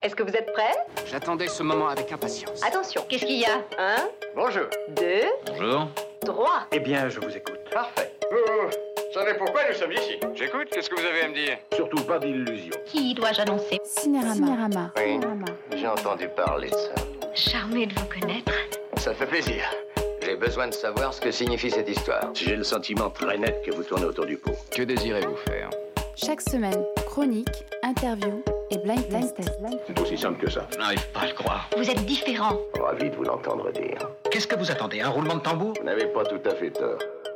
Est-ce que vous êtes prêts? J'attendais ce moment avec impatience. Attention, qu'est-ce qu'il y a? 1, Bonjour. 2, Bonjour. 3. Eh bien, je vous écoute. Parfait. Vous savez pourquoi nous sommes ici? J'écoute, qu'est-ce que vous avez à me dire? Surtout pas d'illusions. Qui dois-je annoncer? Cinérama. Oui, j'ai entendu parler de ça. Charmé de vous connaître. Ça fait plaisir. J'ai besoin de savoir ce que signifie cette histoire. J'ai le sentiment très net que vous tournez autour du pot. Que désirez-vous faire? Chaque semaine, chronique, interview et blind test. C'est aussi simple que ça. Je n'arrive pas à le croire. Vous êtes différent. Ravi de vous l'entendre dire. Qu'est-ce que vous attendez? Un roulement de tambour? Vous n'avez pas tout à fait tort.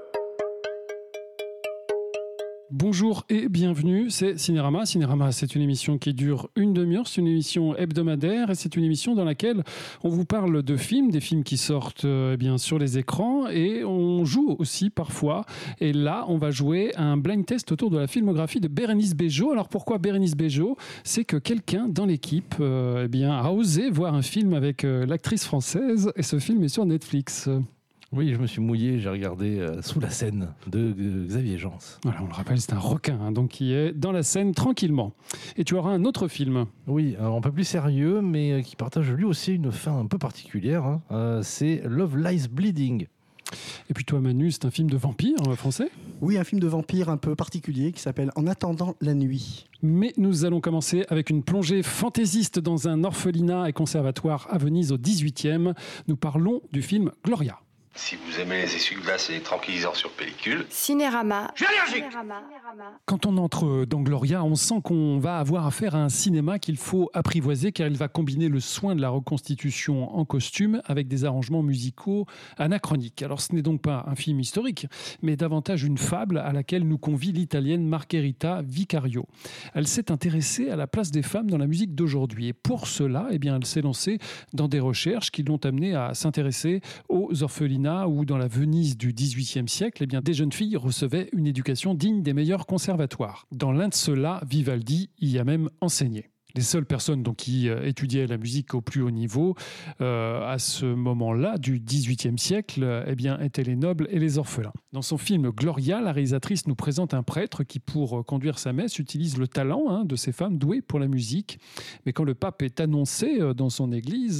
Bonjour et bienvenue, c'est Cinérama. Cinérama, c'est une émission qui dure une demi-heure, c'est une émission hebdomadaire et c'est une émission dans laquelle on vous parle de films, des films qui sortent sur les écrans et on joue aussi parfois. Et là, on va jouer à un blind test autour de la filmographie de Bérénice Bejo. Alors pourquoi Bérénice Bejo? C'est que quelqu'un dans l'équipe a osé voir un film avec l'actrice française et ce film est sur Netflix. Oui, je me suis mouillé, j'ai regardé Sous la Seine de Xavier Jans. Voilà, on le rappelle, c'est un requin donc qui est dans la Seine tranquillement. Et tu auras un autre film. Oui, un peu plus sérieux, mais qui partage lui aussi une fin un peu particulière. C'est Love Lies Bleeding. Et puis toi Manu, c'est un film de vampire français? Oui, un film de vampire un peu particulier qui s'appelle En attendant la nuit. Mais nous allons commencer avec une plongée fantaisiste dans un orphelinat et conservatoire à Venise au 18e. Nous parlons du film Gloria. Si vous aimez les essuie-glaces et les tranquillisants sur pellicule... Cinérama. Je suis allergique. Quand on entre dans Gloria, on sent qu'on va avoir affaire à un cinéma qu'il faut apprivoiser car il va combiner le soin de la reconstitution en costume avec des arrangements musicaux anachroniques. Alors ce n'est donc pas un film historique, mais davantage une fable à laquelle nous convie l'italienne Margherita Vicario. Elle s'est intéressée à la place des femmes dans la musique d'aujourd'hui et pour cela, elle s'est lancée dans des recherches qui l'ont amenée à s'intéresser aux orphelinats où dans la Venise du XVIIIe siècle, des jeunes filles recevaient une éducation digne des meilleurs conservatoires. Dans l'un de ceux-là, Vivaldi y a même enseigné. Les seules personnes qui étudiaient la musique au plus haut niveau à ce moment-là du XVIIIe siècle étaient les nobles et les orphelins. Dans son film Gloria, la réalisatrice nous présente un prêtre qui, pour conduire sa messe, utilise le talent de ces femmes douées pour la musique. Mais quand le pape est annoncé dans son église,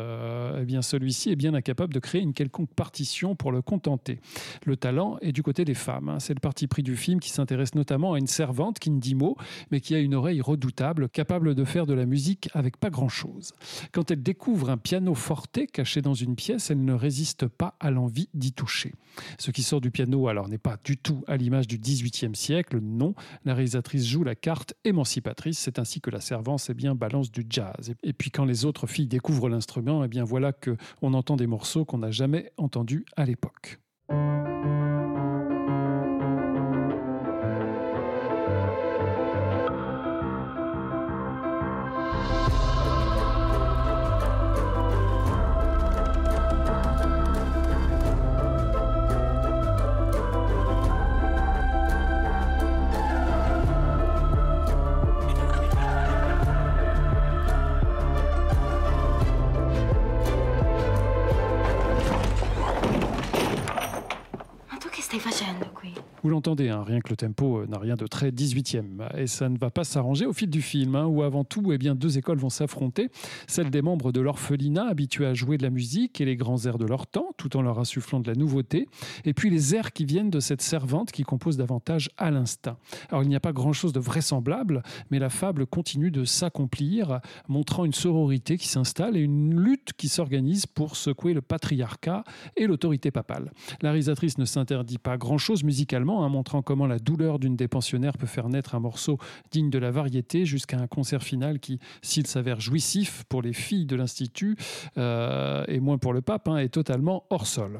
celui-ci est bien incapable de créer une quelconque partition pour le contenter. Le talent est du côté des femmes. C'est le parti pris du film qui s'intéresse notamment à une servante qui ne dit mot, mais qui a une oreille redoutable, capable de faire de la musique avec pas grand-chose. Quand elle découvre un piano forte caché dans une pièce, elle ne résiste pas à l'envie d'y toucher. Ce qui sort du piano, alors, n'est pas du tout à l'image du XVIIIe siècle, non. La réalisatrice joue la carte émancipatrice, c'est ainsi que la servante balance du jazz. Et puis quand les autres filles découvrent l'instrument, voilà qu'on entend des morceaux qu'on n'a jamais entendus à l'époque. Vous l'entendez, rien que le tempo n'a rien de très 18e. Et ça ne va pas s'arranger au fil du film, où avant tout, deux écoles vont s'affronter. Celle des membres de l'orphelinat, habitués à jouer de la musique et les grands airs de leur temps, tout en leur insufflant de la nouveauté. Et puis les airs qui viennent de cette servante qui compose davantage à l'instinct. Alors il n'y a pas grand-chose de vraisemblable, mais la fable continue de s'accomplir, montrant une sororité qui s'installe et une lutte qui s'organise pour secouer le patriarcat et l'autorité papale. La réalisatrice ne s'interdit pas grand-chose musicalement, montrant comment la douleur d'une des pensionnaires peut faire naître un morceau digne de la variété jusqu'à un concert final qui, s'il s'avère jouissif pour les filles de l'Institut et moins pour le pape, est totalement hors sol.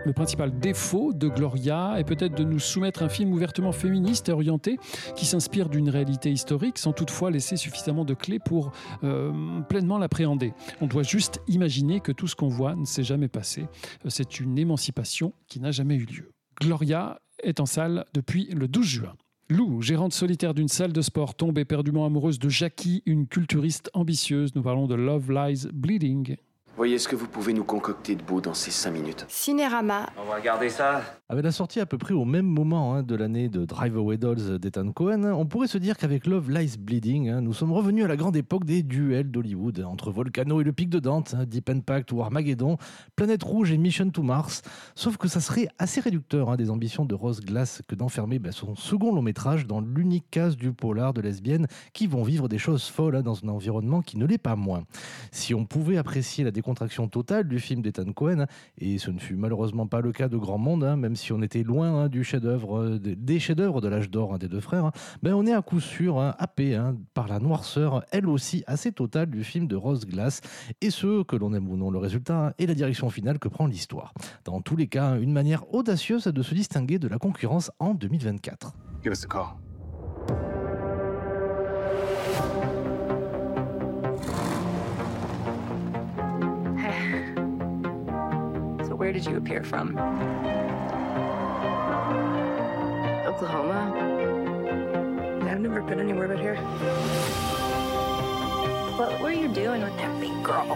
Le principal défaut de Gloria est peut-être de nous soumettre un film ouvertement féministe et orienté qui s'inspire d'une réalité historique sans toutefois laisser suffisamment de clés pour pleinement l'appréhender. On doit juste imaginer que tout ce qu'on voit ne s'est jamais passé. C'est une émancipation qui n'a jamais eu lieu. Gloria est en salle depuis le 12 juin. Lou, gérante solitaire d'une salle de sport, tombe éperdument amoureuse de Jackie, une culturiste ambitieuse. Nous parlons de Love Lies Bleeding. Voyez ce que vous pouvez nous concocter de beau dans ces 5 minutes. Cinérama. On va regarder ça. Avec la sortie à peu près au même moment de l'année de Drive Away Dolls d'Ethan Cohen, on pourrait se dire qu'avec Love Lies Bleeding, nous sommes revenus à la grande époque des duels d'Hollywood, entre Volcano et le Pic de Dante, Deep Impact ou Armageddon, Planète Rouge et Mission to Mars. Sauf que ça serait assez réducteur des ambitions de Rose Glass que d'enfermer son second long métrage dans l'unique case du polar de lesbiennes qui vont vivre des choses folles dans un environnement qui ne l'est pas moins. Si on pouvait apprécier la décontraction totale du film d'Ethan Cohen, et ce ne fut malheureusement pas le cas de grand monde, même si on était loin des chefs-d'œuvre de l'âge d'or des deux frères, on est à coup sûr happé par la noirceur, elle aussi assez totale, du film de Rose Glass, et ce, que l'on aime ou non le résultat, et la direction finale que prend l'histoire. Dans tous les cas, une manière audacieuse de se distinguer de la concurrence en 2024. Give us a call. Where did you appear from? Oklahoma. I've never been anywhere but here. What were you doing with that big girl?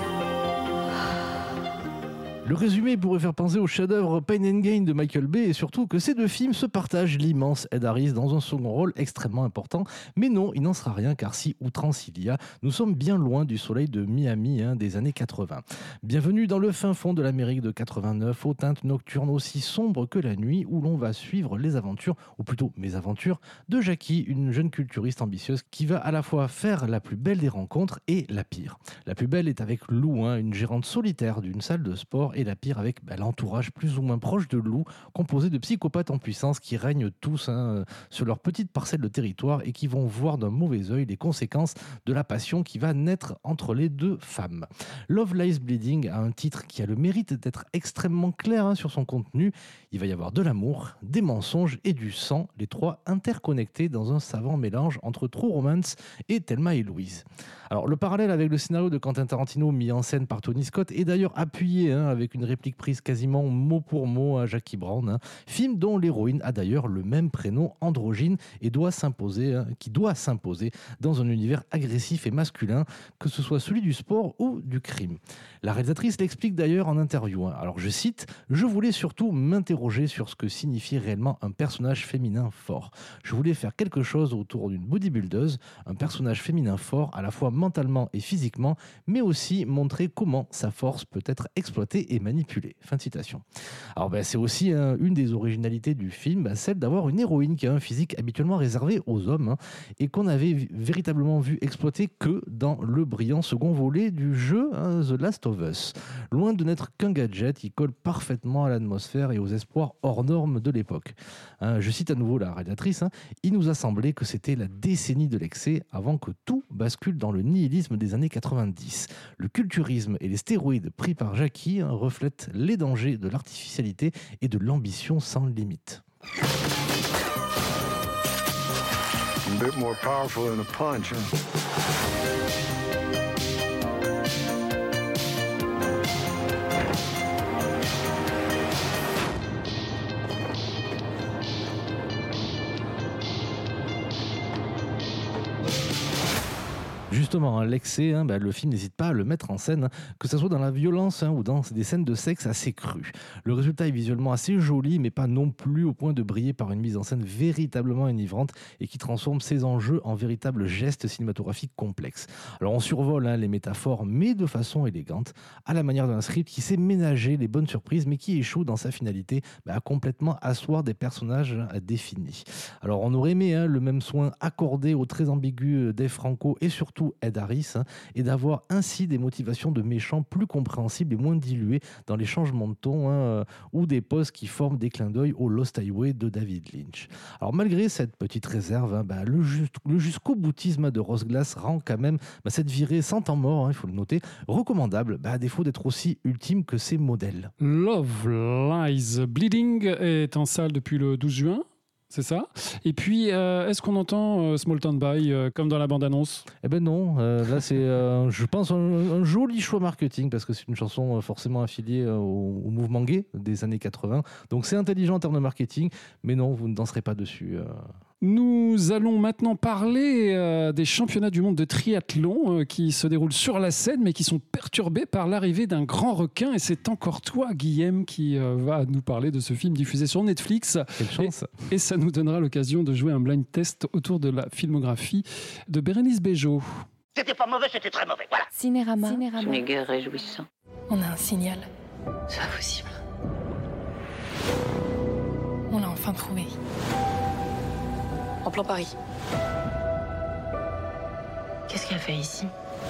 Le résumé pourrait faire penser au chef-d'œuvre Pain and Gain de Michael Bay, et surtout que ces deux films se partagent l'immense Ed Harris dans un second rôle extrêmement important. Mais non, il n'en sera rien, car si outrance il y a, nous sommes bien loin du soleil de Miami des années 80. Bienvenue dans le fin fond de l'Amérique de 89, aux teintes nocturnes aussi sombres que la nuit, où l'on va suivre les aventures, ou plutôt mes aventures, de Jackie, une jeune culturiste ambitieuse qui va à la fois faire la plus belle des rencontres et la pire. La plus belle est avec Lou, une gérante solitaire d'une salle de sport, et la pire avec l'entourage plus ou moins proche de Lou, composé de psychopathes en puissance qui règnent tous sur leur petite parcelle de territoire et qui vont voir d'un mauvais œil les conséquences de la passion qui va naître entre les deux femmes. Love Lies Bleeding a un titre qui a le mérite d'être extrêmement clair sur son contenu. Il va y avoir de l'amour, des mensonges et du sang, les trois interconnectés dans un savant mélange entre True Romance et Thelma et Louise. Alors le parallèle avec le scénario de Quentin Tarantino mis en scène par Tony Scott est d'ailleurs appuyé avec une réplique prise quasiment mot pour mot à Jackie Brown, film dont l'héroïne a d'ailleurs le même prénom androgyne et qui doit s'imposer dans un univers agressif et masculin, que ce soit celui du sport ou du crime. La réalisatrice l'explique d'ailleurs en interview. Alors je cite: « Je voulais surtout m'interroger sur ce que signifiait réellement un personnage féminin fort. Je voulais faire quelque chose autour d'une bodybuildeuse, un personnage féminin fort à la fois mentalement et physiquement, mais aussi montrer comment sa force peut être exploitée et manipulée. » Fin de citation. Alors c'est aussi une des originalités du film, celle d'avoir une héroïne qui a un physique habituellement réservé aux hommes et qu'on avait véritablement vu exploiter que dans le brillant second volet du jeu The Last of Us. Loin de n'être qu'un gadget, il colle parfaitement à l'atmosphère et aux espoirs hors normes de l'époque. Je cite à nouveau la réalisatrice: « Il nous a semblé que c'était la décennie de l'excès avant que tout bascule dans le nihilisme des années 90. Le culturisme et les stéroïdes pris par Jackie reflètent les dangers de l'artificialité et de l'ambition sans limite. » A bit more powerful than a punch, huh? Justement, l'excès, le film n'hésite pas à le mettre en scène, que ce soit dans la violence ou dans des scènes de sexe assez crues. Le résultat est visuellement assez joli, mais pas non plus au point de briller par une mise en scène véritablement enivrante et qui transforme ses enjeux en véritables gestes cinématographiques complexes. Alors on survole les métaphores, mais de façon élégante, à la manière d'un script qui sait ménager les bonnes surprises, mais qui échoue dans sa finalité à complètement asseoir des personnages définis. Alors on aurait aimé le même soin accordé au très ambigu Dave Franco et surtout Ed Ed Harris, et d'avoir ainsi des motivations de méchants plus compréhensibles et moins diluées dans les changements de ton ou des poses qui forment des clins d'œil au Lost Highway de David Lynch. Alors malgré cette petite réserve, le jusqu'au boutisme de Rose Glass rend quand même cette virée sans temps mort, il faut le noter, recommandable, à défaut d'être aussi ultime que ses modèles. Love Lies Bleeding est en salle depuis le 12 juin. C'est ça. Et puis, est-ce qu'on entend Small Town Boy comme dans la bande-annonce ? Eh ben non. Là, c'est, je pense, un joli choix marketing parce que c'est une chanson forcément affiliée au mouvement gay des années 80. Donc, c'est intelligent en termes de marketing. Mais non, vous ne danserez pas dessus. Nous allons maintenant parler des championnats du monde de triathlon qui se déroulent sur la Seine mais qui sont perturbés par l'arrivée d'un grand requin. Et c'est encore toi, Guillaume, qui va nous parler de ce film diffusé sur Netflix. Quelle chance. Et ça nous donnera l'occasion de jouer un blind test autour de la filmographie de Bérénice Bejo. C'était pas mauvais, c'était très mauvais, voilà. Cinérama. Ce n'est guère réjouissant. On a un signal. C'est pas possible. On l'a enfin trouvé. En plein Paris. Qu'est-ce qu'elle fait ici ?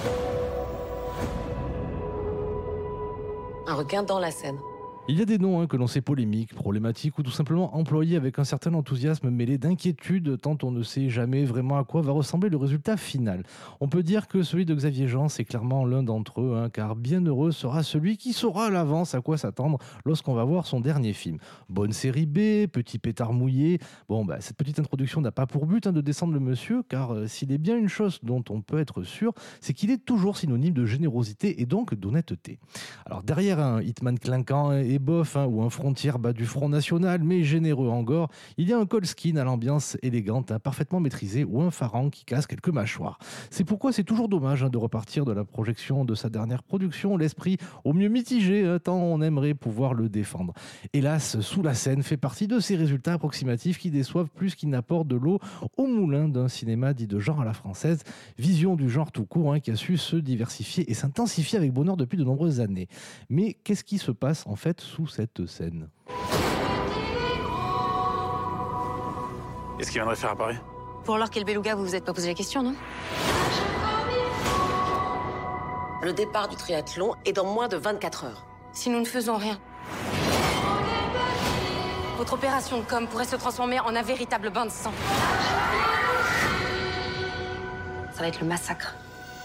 Un requin dans la Seine. Il y a des noms que l'on sait polémiques, problématiques ou tout simplement employés avec un certain enthousiasme mêlé d'inquiétude tant on ne sait jamais vraiment à quoi va ressembler le résultat final. On peut dire que celui de Xavier Jean, c'est clairement l'un d'entre eux, car bien heureux sera celui qui saura à l'avance à quoi s'attendre lorsqu'on va voir son dernier film. Bonne série B, petit pétard mouillé. Bon, cette petite introduction n'a pas pour but de descendre le monsieur, car s'il est bien une chose dont on peut être sûr, c'est qu'il est toujours synonyme de générosité et donc d'honnêteté. Alors derrière un hitman clinquant et bof, ou un frontière bas du Front National, mais généreux en gore, il y a un Colskin à l'ambiance élégante, parfaitement maîtrisé, ou un Farang qui casse quelques mâchoires. C'est pourquoi c'est toujours dommage de repartir de la projection de sa dernière production, l'esprit au mieux mitigé, tant on aimerait pouvoir le défendre. Hélas, Sous la Seine fait partie de ces résultats approximatifs qui déçoivent plus qu'ils n'apportent de l'eau au moulin d'un cinéma dit de genre à la française, vision du genre tout court, qui a su se diversifier et s'intensifier avec bonheur depuis de nombreuses années. Mais qu'est-ce qui se passe en fait sous cette scène? Qu'est-ce qu'il viendrait faire à Paris? Pour alors quel beluga, vous vous êtes pas posé la question, non? Le départ du triathlon est dans moins de 24 heures. Si nous ne faisons rien, votre opération de com pourrait se transformer en un véritable bain de sang. Ça va être le massacre.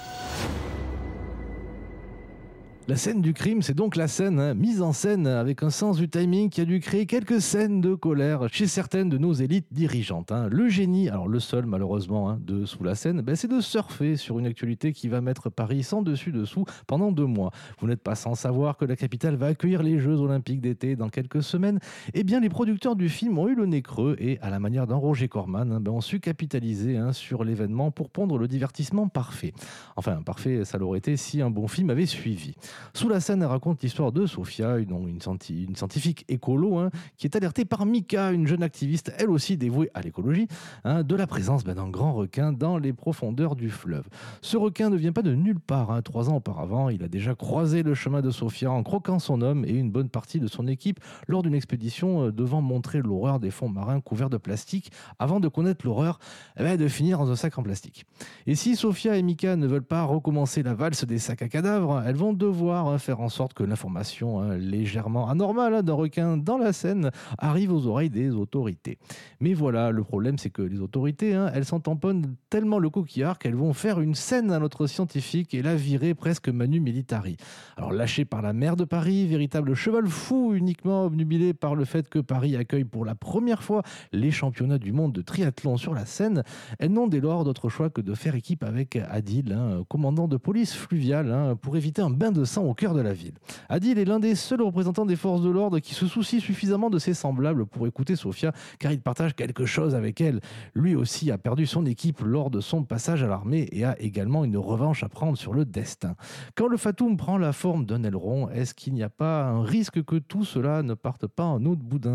La scène du crime, c'est donc la scène, mise en scène avec un sens du timing qui a dû créer quelques scènes de colère chez certaines de nos élites dirigeantes. Le génie, alors le seul malheureusement de Sous la Seine, c'est de surfer sur une actualité qui va mettre Paris sans dessus-dessous pendant 2 mois. Vous n'êtes pas sans savoir que la capitale va accueillir les Jeux Olympiques d'été dans quelques semaines. Eh bien, les producteurs du film ont eu le nez creux et, à la manière d'un Roger Corman, ont su capitaliser sur l'événement pour pondre le divertissement parfait. Enfin, parfait, ça l'aurait été si un bon film avait suivi. Sous la Seine raconte l'histoire de Sophia, une scientifique écolo, qui est alertée par Mika, une jeune activiste, elle aussi dévouée à l'écologie, de la présence d'un grand requin dans les profondeurs du fleuve. Ce requin ne vient pas de nulle part. 3 ans auparavant, il a déjà croisé le chemin de Sophia en croquant son homme et une bonne partie de son équipe lors d'une expédition devant montrer l'horreur des fonds marins couverts de plastique avant de connaître l'horreur de finir dans un sac en plastique. Et si Sophia et Mika ne veulent pas recommencer la valse des sacs à cadavres, elles vont devoir faire en sorte que l'information légèrement anormale d'un requin dans la Seine arrive aux oreilles des autorités. Mais voilà, le problème c'est que les autorités, elles s'en tamponnent tellement le coquillard qu'elles vont faire une scène à notre scientifique et la virer presque manu militari. Alors lâché par la maire de Paris, véritable cheval fou uniquement obnubilé par le fait que Paris accueille pour la première fois les championnats du monde de triathlon sur la Seine, elles n'ont dès lors d'autre choix que de faire équipe avec Adil, commandant de police fluviale, pour éviter un bain de sang au cœur de la ville. Adil est l'un des seuls représentants des forces de l'ordre qui se soucie suffisamment de ses semblables pour écouter Sophia, car il partage quelque chose avec elle. Lui aussi a perdu son équipe lors de son passage à l'armée et a également une revanche à prendre sur le destin. Quand le Fatoum prend la forme d'un aileron, est-ce qu'il n'y a pas un risque que tout cela ne parte pas en eau de boudin ?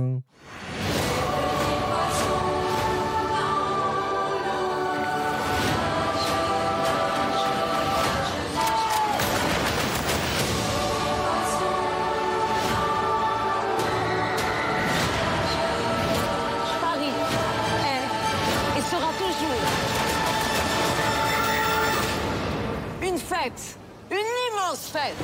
Une immense fête.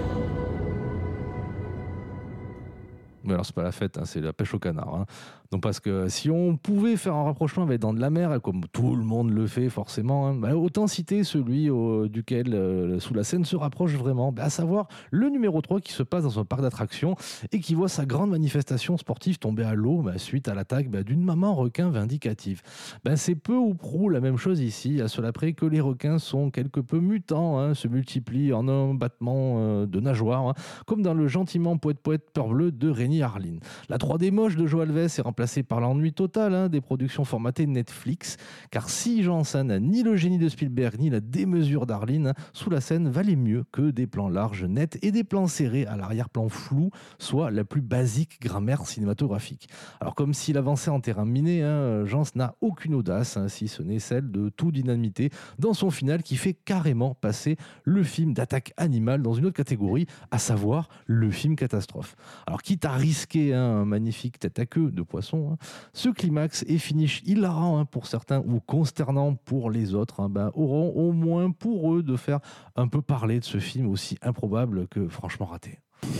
Mais alors c'est pas la fête, hein, c'est la pêche au canard. Hein. Donc parce que si on pouvait faire un rapprochement avec Dents de la Mer, comme tout le monde le fait forcément, hein, bah, autant citer celui duquel Sous la Seine se rapproche vraiment, à savoir le numéro 3 qui se passe dans un parc d'attractions et qui voit sa grande manifestation sportive tomber à l'eau suite à l'attaque d'une maman requin vindicative. C'est peu ou prou la même chose ici, à cela près que les requins sont quelque peu mutants, hein, se multiplient en un battement de nageoires, hein, comme dans le gentiment poète Peur Bleue de Rémi Harlin. La 3D moche de Joe Alves est remplacée par l'ennui total, hein, des productions formatées Netflix, car si Janssen n'a ni le génie de Spielberg ni la démesure d'Harlin, hein, Sous la Seine valait mieux que des plans larges nets et des plans serrés à l'arrière-plan flou, soit la plus basique grammaire cinématographique. Alors comme s'il avançait en terrain miné, hein, Jans n'a aucune audace, hein, si ce n'est celle de tout dynamité dans son final qui fait carrément passer le film d'attaque animale dans une autre catégorie, à savoir le film catastrophe. Alors quitte à risquer un magnifique tête à queue de poisson, hein, ce climax et finish hilarant, hein, pour certains ou consternant pour les autres, hein, auront au moins pour eux de faire un peu parler de ce film aussi improbable que franchement raté.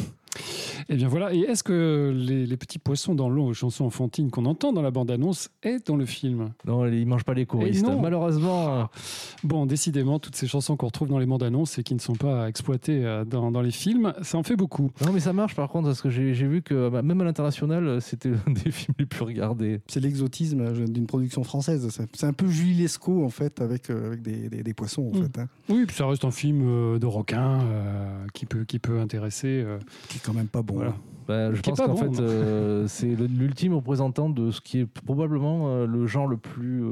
Et bien voilà, et est-ce que les petits poissons dans l'eau, chansons enfantines qu'on entend dans la bande-annonce, est dans le film ? Non, ils ne mangent pas les choristes, malheureusement. Bon, décidément, toutes ces chansons qu'on retrouve dans les bandes-annonces et qui ne sont pas exploitées dans les films, ça en fait beaucoup. Non, mais ça marche par contre, parce que j'ai vu que même à l'international, c'était l'un des films les plus regardés. C'est l'exotisme d'une production française. C'est un peu Julie Lescaut, en fait, avec des poissons, en fait. Hein. Oui, puis ça reste un film de requin qui peut intéresser. Qui est quand même pas bon. Voilà. Je pense qu'en fait, c'est l'ultime représentant de ce qui est probablement le genre le plus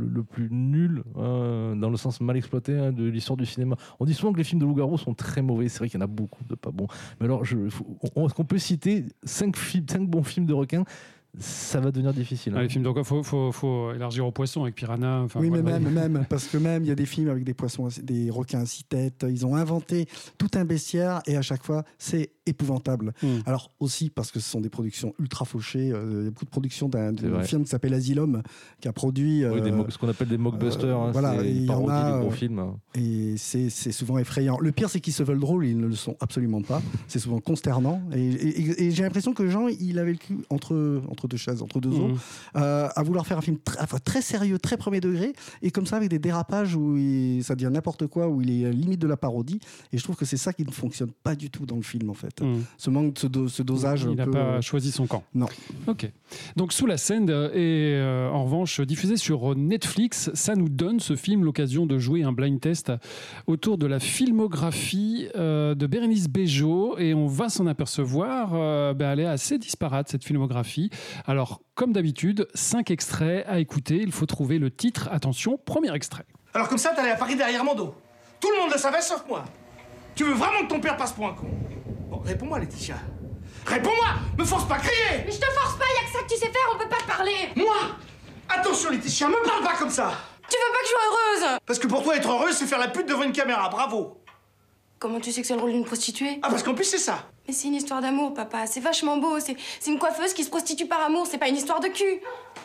nul, dans le sens mal exploité, hein, de l'histoire du cinéma. On dit souvent que les films de loup-garou sont très mauvais. C'est vrai qu'il y en a beaucoup de pas bons. Mais alors, est-ce qu'on peut citer 5 bons films de requins ? Ça va devenir difficile. Hein. Les films, donc faut élargir aux poissons avec Piranha. Oui, mais même, parce que même il y a des films avec des poissons, des requins à 6 têtes. Ils ont inventé tout un bestiaire et à chaque fois c'est épouvantable. Alors aussi parce que ce sont des productions ultra fauchées. Il y a beaucoup de productions d'un film qui s'appelle Asylum qui a produit ce qu'on appelle des mockbusters. Hein, voilà, c'est une parodie du gros film. Et c'est souvent effrayant. Le pire, c'est qu'ils se veulent drôles, ils ne le sont absolument pas. C'est souvent consternant. Et j'ai l'impression que Jean, il avait le cul entre deux chaises, entre deux eaux, à vouloir faire un film très sérieux, très premier degré, et comme ça avec des dérapages où ça devient n'importe quoi, où il est à la limite de la parodie. Et je trouve que c'est ça qui ne fonctionne pas du tout dans le film, en fait. Ce manque, ce dosage. Il n'a pas choisi son camp. Non. Ok. Donc Sous la Seine est en revanche diffusé sur Netflix. Ça nous donne, ce film, l'occasion de jouer un blind test autour de la filmographie de Bérénice Bejo, et on va s'en apercevoir, elle est assez disparate, cette filmographie. Alors, comme d'habitude, 5 extraits à écouter. Il faut trouver le titre. Attention, premier extrait. Alors comme ça, t'allais à Paris derrière mon dos. Tout le monde le savait, sauf moi. Tu veux vraiment que ton père passe pour un con? Bon, réponds-moi, Laetitia. Réponds-moi! Me force pas à crier! Mais je te force pas, y'a que ça que tu sais faire, on peut pas te parler! Moi? Attention, Laetitia, me parle pas comme ça! Tu veux pas que je sois heureuse? Parce que pour toi, être heureuse, c'est faire la pute devant une caméra, bravo! Comment tu sais que c'est le rôle d'une prostituée? Ah, parce qu'en plus, c'est ça! Mais c'est une histoire d'amour, papa, c'est vachement beau, c'est une coiffeuse qui se prostitue par amour, c'est pas une histoire de cul!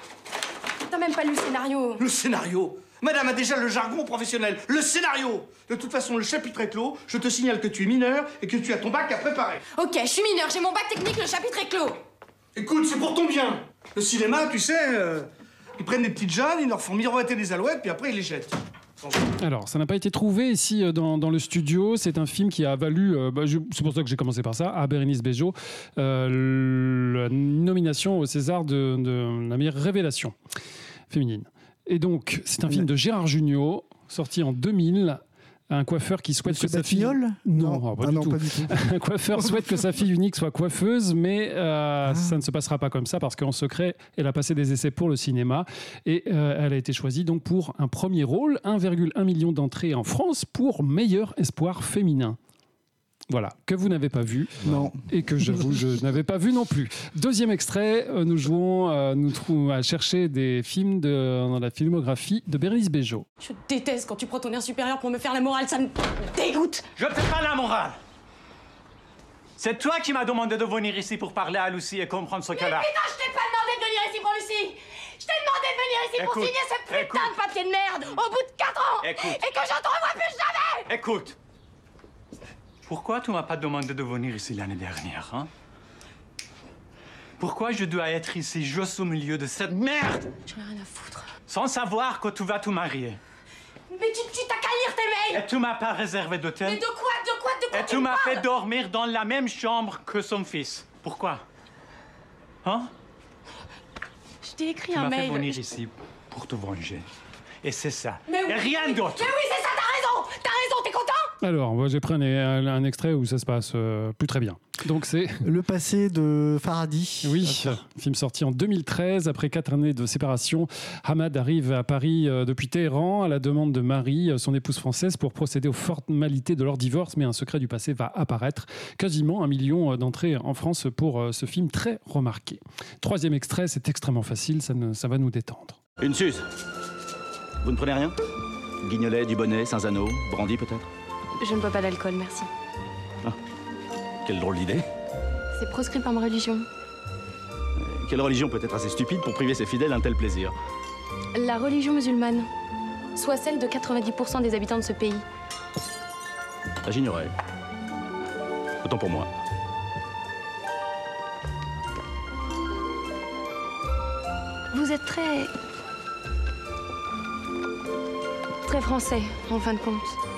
T'as même pas lu le scénario! Le scénario? Madame a déjà le jargon professionnel, le scénario! De toute façon, le chapitre est clos, je te signale que tu es mineur et que tu as ton bac à préparer. Ok, je suis mineur, j'ai mon bac technique, le chapitre est clos! Écoute, c'est pour ton bien! Le cinéma, tu sais, ils prennent des petites jeunes, ils leur font miroiter des alouettes, puis après ils les jettent. Alors, ça n'a pas été trouvé ici dans le studio. C'est un film qui a valu, c'est pour ça que j'ai commencé par ça, à Bérénice Bejo, la nomination au César de la meilleure révélation féminine. Et donc, c'est un film de Gérard Jugnot, sorti en 2000. Un coiffeur qui souhaite que sa fille... Non, pas du tout. Un coiffeur souhaite que sa fille unique soit coiffeuse, mais ça ne se passera pas comme ça, parce qu'en secret, elle a passé des essais pour le cinéma et elle a été choisie donc pour un premier rôle, 1,1 million d'entrées en France pour meilleur espoir féminin. Voilà, que vous n'avez pas vu. Non. Et que j'avoue, je n'avais pas vu non plus. Deuxième extrait, nous jouons à chercher des films dans la filmographie de Bérénice Bejo. Je déteste quand tu prends ton air supérieur pour me faire la morale, ça me dégoûte. Je ne fais pas la morale. C'est toi qui m'as demandé de venir ici pour parler à Lucie et comprendre ce qu'elle a. Mais putain, je t'ai pas demandé de venir ici pour Lucie. Je t'ai demandé de venir ici pour signer ce putain de papier de merde au bout de 4 ans. Et que je te revois plus jamais. Écoute. Pourquoi tu m'as pas demandé de venir ici l'année dernière, hein? Pourquoi je dois être ici juste au milieu de cette merde? J'en ai rien à foutre. Sans savoir que tu vas te marier. Mais tu t'as qu'à lire tes mails! Et tu m'as pas réservé d'hôtel? Mais de quoi Et tu m'as fait dormir dans la même chambre que son fils. Pourquoi? Hein? Je t'ai écrit Tu un m'as mail. fait venir ici pour te venger. Et c'est ça. Mais Et rien d'autre. Mais oui, c'est ça, t'as raison, t'es content? Alors, moi, j'ai pris un extrait où ça se passe plus très bien. Donc, c'est Le passé de Faraday. Oui, film sorti en 2013. Après 4 années de séparation, Hamad arrive à Paris depuis Téhéran à la demande de Marie, son épouse française, pour procéder aux formalités de leur divorce. Mais un secret du passé va apparaître. Quasiment 1 million d'entrées en France pour ce film très remarqué. 3e extrait, c'est extrêmement facile, ça va nous détendre. Une suze. Vous ne prenez rien? Guignolet, Dubonnet, Saint-Zano, brandy peut-être? Je ne bois pas d'alcool, merci. Ah, quelle drôle d'idée. C'est proscrit par ma religion. Quelle religion peut être assez stupide pour priver ses fidèles d'un tel plaisir? La religion musulmane, soit celle de 90% des habitants de ce pays. Ça, j'ignorais. Autant pour moi. Vous êtes très français, en fin de compte.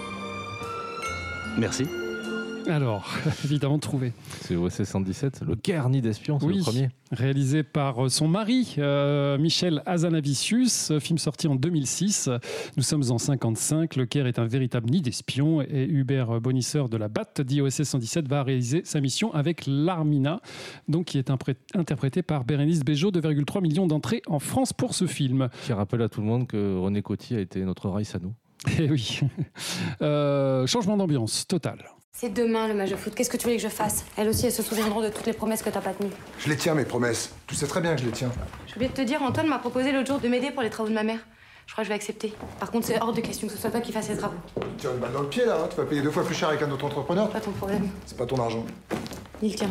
Merci. Alors, évidemment trouvé. C'est OSS 117, le Carnet d'espions, c'est Oui, le premier. réalisé par son mari, Michel Hazanavicius, film sorti en 2006. Nous sommes en 55, le Caire est un véritable nid d'espions et Hubert Bonisseur de la BAT, dit OSS 117, va réaliser sa mission avec l'Armina, donc qui est interprété par Bérénice Bejo, 2,3 millions d'entrées en France pour ce film. Qui rappelle à tout le monde que René Coty a été notre Raïs à nous. Eh oui. Changement d'ambiance total. C'est demain le match de foot. Qu'est-ce que tu voulais que je fasse? Elles aussi, elles se souviendront de toutes les promesses que t'as pas tenues. Je les tiens, mes promesses. Tu sais très bien que je les tiens. J'ai oublié de te dire, Antoine m'a proposé l'autre jour de m'aider pour les travaux de ma mère. Je crois que je vais accepter. Par contre, c'est hors de question que ce soit toi qui fasses les travaux. Tu tires une balle dans le pied, là. Hein. Tu vas payer 2 fois plus cher avec un autre entrepreneur. Pas ton problème. C'est pas ton argent. Ni le tien.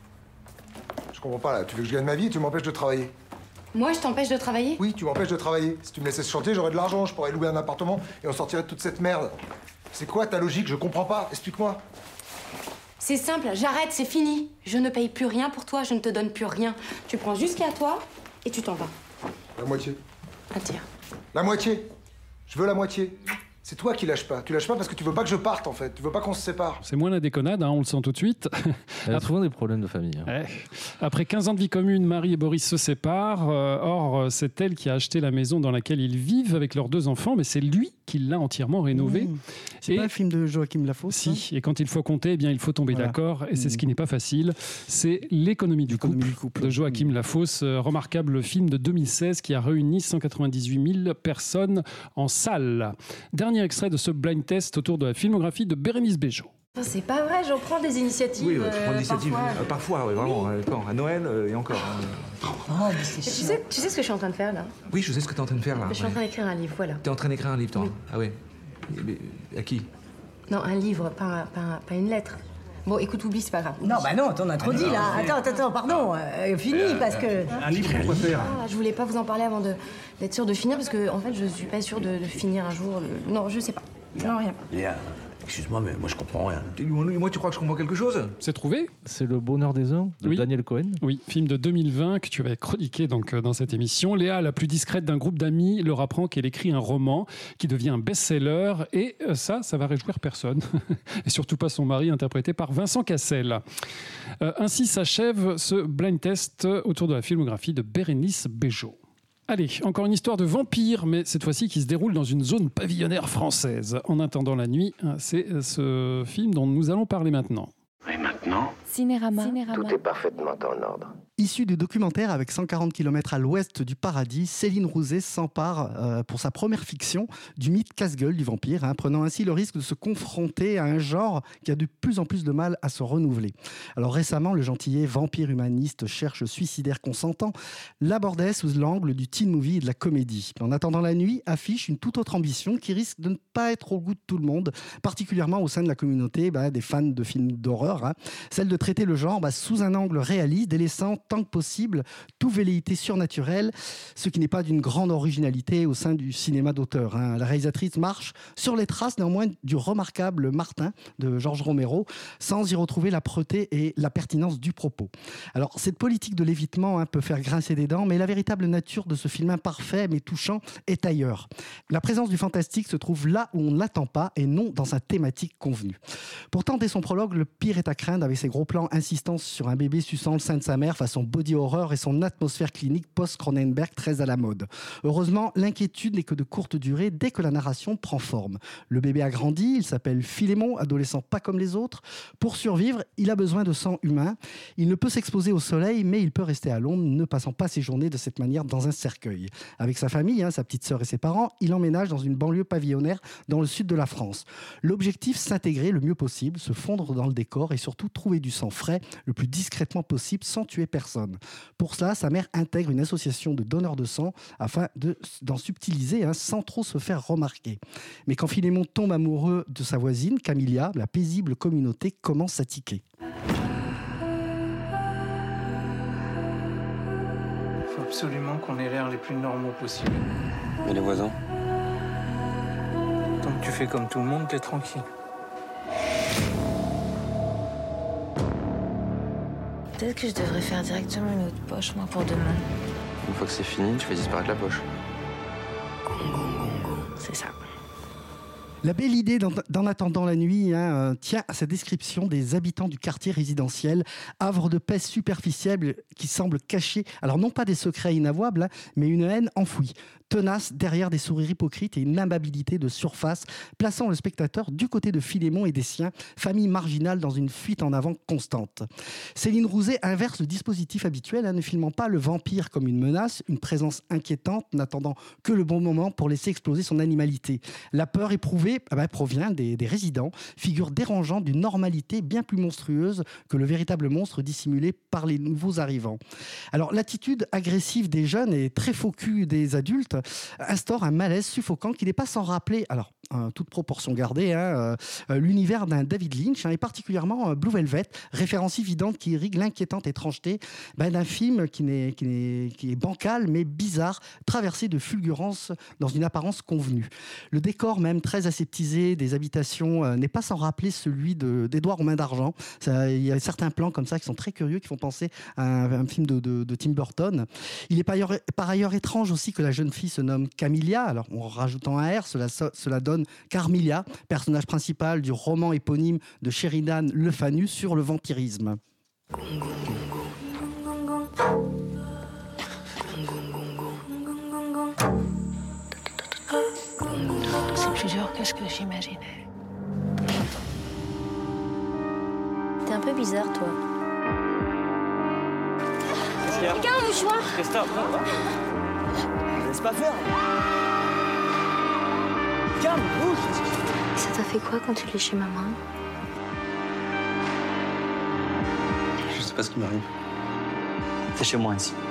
Je comprends pas, là. Tu veux que je gagne ma vie et tu m'empêches de travailler. Moi, je t'empêche de travailler? Oui, tu m'empêches de travailler. Si tu me laissais ce chantier, j'aurais de l'argent. Je pourrais louer un appartement et on sortirait de toute cette merde. C'est quoi ta logique? Je comprends pas. Explique-moi. C'est simple, j'arrête, c'est fini. Je ne paye plus rien pour toi, je ne te donne plus rien. Tu prends juste ce qu'il y a à toi et tu t'en vas. La moitié. Un tiers. La moitié. Je veux la moitié. C'est toi qui lâches pas. Tu lâches pas parce que tu veux pas que je parte, en fait. Tu veux pas qu'on se sépare. C'est moins la déconnade, hein, on le sent tout de suite. Il y a souvent des problèmes de famille. Hein. Ouais. Après 15 ans de vie commune, Marie et Boris se séparent. Or, c'est elle qui a acheté la maison dans laquelle ils vivent avec leurs 2 enfants, mais c'est lui qui l'a entièrement rénovée. C'est pas un film de Joachim Lafosse? Si, et quand il faut compter, eh bien, il faut tomber d'accord, et c'est ce qui n'est pas facile. C'est L'économie du couple de Joachim Lafosse, remarquable film de 2016 qui a réuni 198 000 personnes en salle. Dernier extrait de ce blind test autour de la filmographie de Bérénice Bejo. C'est pas vrai, j'en prends des initiatives. Oui, tu prends des initiatives. Parfois, oui, vraiment. Oui. Quand, à Noël et encore. Oh, mais c'est chiant. Tu sais ce que je suis en train de faire là? Oui, je sais ce que tu es en train de faire là. Je suis en train d'écrire un livre, voilà. Tu es en train d'écrire un livre, toi? Oui. Ah oui. Mais à qui? Non, un livre, pas une lettre. Bon, écoute, oublie, c'est pas grave. Non, bah non, t'en as trop dit là. Attends, pardon. Fini parce que. Un livre, pourquoi faire? Je voulais pas vous en parler avant d'être sûre de finir parce que, en fait, je suis pas sûre de finir un jour. Non, je sais pas. Non, rien. Léa, excuse-moi, mais moi je comprends rien. Moi, tu crois que je comprends quelque chose? C'est trouvé? C'est Le Bonheur des uns de Daniel Cohen. Oui, film de 2020 que tu avais chroniqué donc, dans cette émission. Léa, la plus discrète d'un groupe d'amis, leur apprend qu'elle écrit un roman qui devient un best-seller et ça va réjouir personne. Et surtout pas son mari, interprété par Vincent Cassel. Ainsi s'achève ce blind test autour de la filmographie de Bérénice Bejo. Allez, encore une histoire de vampire, mais cette fois-ci qui se déroule dans une zone pavillonnaire française. En attendant la nuit, c'est ce film dont nous allons parler maintenant. Et maintenant, Cinérama. Tout est parfaitement en ordre. Issu du documentaire avec 140 km à l'ouest du paradis, Céline Rouzet s'empare pour sa première fiction du mythe casse-gueule du vampire, prenant ainsi le risque de se confronter à un genre qui a de plus en plus de mal à se renouveler. Alors récemment, le gentillet vampire humaniste cherche suicidaire consentant l'abordait sous l'angle du teen movie et de la comédie. En attendant la nuit, affiche une toute autre ambition qui risque de ne pas être au goût de tout le monde, particulièrement au sein de la communauté des fans de films d'horreur, celle de traiter le genre sous un angle réaliste, délaissant tant que possible toute velléité surnaturelle, ce qui n'est pas d'une grande originalité au sein du cinéma d'auteur. La réalisatrice marche sur les traces néanmoins du remarquable Martin de Georges Romero, sans y retrouver l'âpreté et la pertinence du propos. Alors, cette politique de l'évitement peut faire grincer des dents, mais la véritable nature de ce film imparfait mais touchant est ailleurs. La présence du fantastique se trouve là où on ne l'attend pas et non dans sa thématique convenue. Pourtant, dès son prologue, le pire est à craindre avec ses gros plans insistants sur un bébé suçant le sein de sa mère façon body horror et son atmosphère clinique post-Cronenberg très à la mode. Heureusement, l'inquiétude n'est que de courte durée dès que la narration prend forme. Le bébé a grandi, il s'appelle Philémon, adolescent pas comme les autres. Pour survivre, il a besoin de sang humain. Il ne peut s'exposer au soleil, mais il peut rester à l'ombre, ne passant pas ses journées de cette manière dans un cercueil. Avec sa famille, sa petite sœur et ses parents, il emménage dans une banlieue pavillonnaire dans le sud de la France. L'objectif, s'intégrer le mieux possible, se fondre dans le décor et surtout trouver du sang frais le plus discrètement possible sans tuer personne. Pour cela, sa mère intègre une association de donneurs de sang afin d'en subtiliser sans trop se faire remarquer. Mais quand Philémon tombe amoureux de sa voisine, Camilla, la paisible communauté commence à tiquer. Il faut absolument qu'on ait l'air les plus normaux possible. Et les voisins? Tant que tu fais comme tout le monde, t'es tranquille. Peut-être que je devrais faire directement une autre poche, moi, pour demain. Une fois que c'est fini, tu fais disparaître la poche. C'est ça. La belle idée d'En attendant la nuit tient à sa description des habitants du quartier résidentiel, havre de paix superficielle qui semble cacher, alors non pas des secrets inavouables, mais une haine enfouie, tenace derrière des sourires hypocrites et une amabilité de surface, plaçant le spectateur du côté de Philémon et des siens, famille marginale dans une fuite en avant constante. Céline Rouzet inverse le dispositif habituel, ne filmant pas le vampire comme une menace, une présence inquiétante, n'attendant que le bon moment pour laisser exploser son animalité. La peur éprouvée provient des résidents, figure dérangeante d'une normalité bien plus monstrueuse que le véritable monstre dissimulé par les nouveaux arrivants. Alors, l'attitude agressive des jeunes et très faux cul des adultes instaure un malaise suffocant qui n'est pas sans rappeler, alors, toute proportion gardée, l'univers d'un David Lynch, et particulièrement Blue Velvet, référence évidente qui irrigue l'inquiétante étrangeté d'un film qui est bancal mais bizarre, traversé de fulgurances dans une apparence convenue. Le décor même très aseptisé des habitations n'est pas sans rappeler celui d'Édouard aux mains d'argent. Il y a certains plans comme ça qui sont très curieux, qui font penser à un film de Tim Burton. Il est par ailleurs étrange aussi que la jeune fille se nomme Camilla. Alors, en rajoutant un R, cela donne Carmilla, personnage principal du roman éponyme de Sheridan Le Fanu sur le vampirisme. C'est plus dur que ce que j'imaginais. T'es un peu bizarre, toi. Qu'est-ce qu'il y a? Quelqu'un un mouchoir? Christophe, laisse pas faire. Calme, bouge. Ça t'a fait quoi quand tu l'es chez maman? Je sais pas ce qui m'arrive. T'es chez moi ici.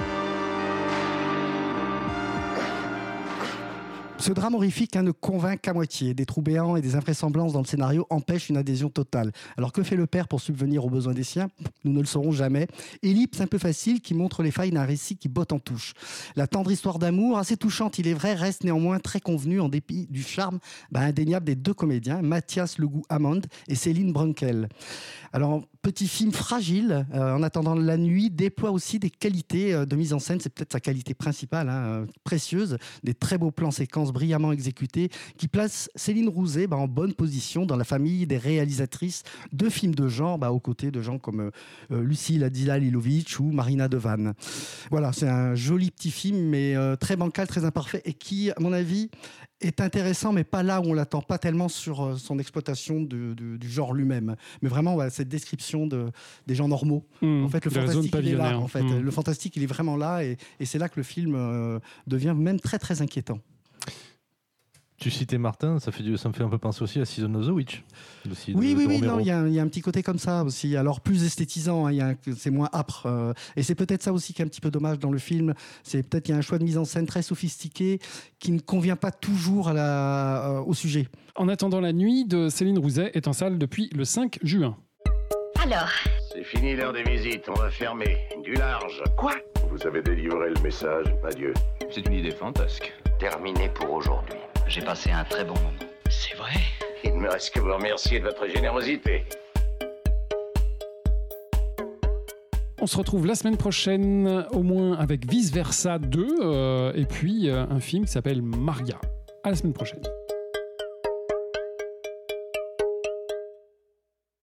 Ce drame horrifique ne convainc qu'à moitié. Des trous béants et des invraisemblances dans le scénario empêchent une adhésion totale. Alors que fait le père pour subvenir aux besoins des siens? Nous ne le saurons jamais. Ellipse un peu facile qui montre les failles d'un récit qui botte en touche. La tendre histoire d'amour, assez touchante il est vrai, reste néanmoins très convenue en dépit du charme indéniable des deux comédiens, Mathias Legout-Amand et Céline Brunkel. Alors, petit film fragile, En attendant la nuit, déploie aussi des qualités de mise en scène, c'est peut-être sa qualité principale, précieuse, des très beaux plans séquences brillamment exécutés, qui placent Céline Rouzet en bonne position dans la famille des réalisatrices de films de genre, aux côtés de gens comme Lucille Adila-Lilovic ou Marina Devan. Voilà, c'est un joli petit film, mais très bancal, très imparfait, et qui, à mon avis, est intéressant, mais pas là où on l'attend, pas tellement sur son exploitation du genre lui-même, mais vraiment cette description des gens normaux. En fait, le fantastique, il est là. En fait. Le fantastique, il est vraiment là, et c'est là que le film devient même très, très inquiétant. Tu citais Martin, ça me fait un peu penser aussi à Season of the Witch. Oui, il y a un petit côté comme ça aussi. Alors plus esthétisant, c'est moins âpre. Et c'est peut-être ça aussi qui est un petit peu dommage dans le film. C'est peut-être qu'il y a un choix de mise en scène très sophistiqué qui ne convient pas toujours au sujet. En attendant la nuit de Céline Rouzet est en salle depuis le 5 juin. Alors, C'est C'est fini l'heure des visites, on va fermer. Du large. Quoi? Vous avez délivré le message, adieu. C'est une idée fantasque. Terminé pour aujourd'hui. J'ai passé un très bon moment. C'est vrai? Il ne me reste que vous remercier de votre générosité. On se retrouve la semaine prochaine, au moins avec Vice Versa 2, et puis un film qui s'appelle Maria. À la semaine prochaine.